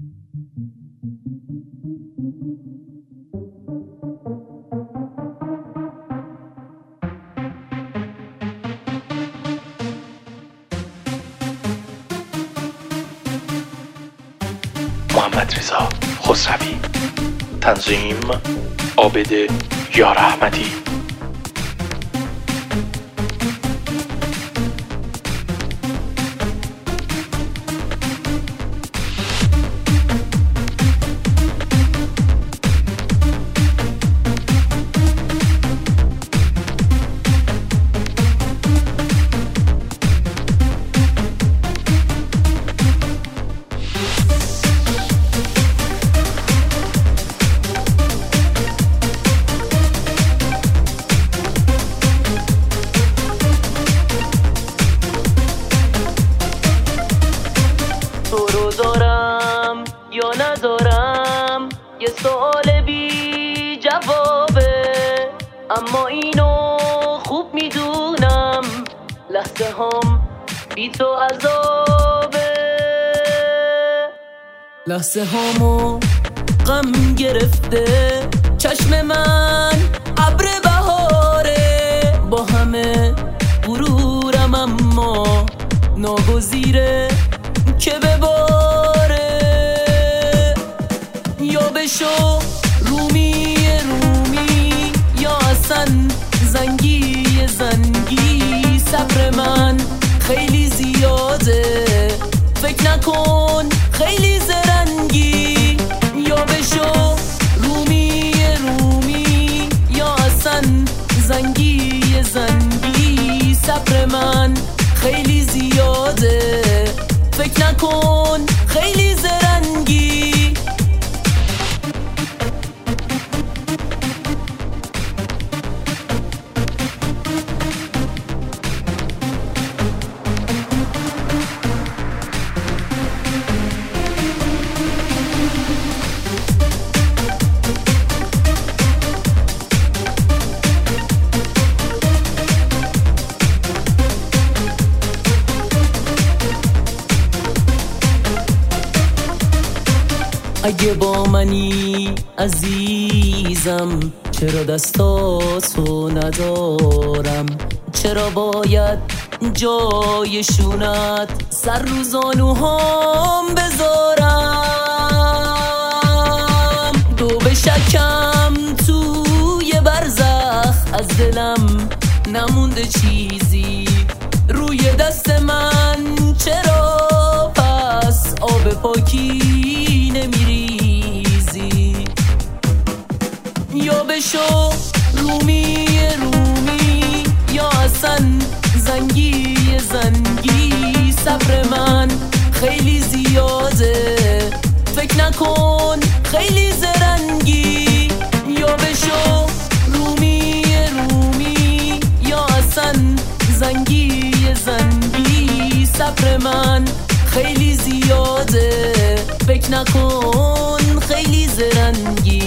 محمدرضا خسروی. تنظیم عابد یار احمدی. دارم یا ندارم یه سوال بی جوابه، اما اینو خوب میدونم لحظه هم بی تو عذابه. لحظه همو غم گرفته چشم من ابر بهاره، با همه غرورم اما ناگزیره که بباره. یا بشو رومی یا اصلا زنگی صبر من خیلی زیاده، فکر نکن خیلی زرنگی. یا بشو رومی یا اصلا زنگی صبر من خیلی زیاده، فکر نکن خیلی زرنگی. اگه با منی عزیزم چرا دستاتو ندارم؟ چرا باید جای شونت سر رو زانوهام بذارم؟ دو بشکم توی برزخ از دلم نمونده چیزی روی دست من، چرا پس آب پاکی نمیریزی؟ یا بشو رومی یا اصلا زنگی صبر من خیلی زیاده، فکر نکن خیلی زرنگی. یا بشو رومی یا اصلا زنگی صبر من خیلی زیاده، فکر نکن خیلی زرنگی.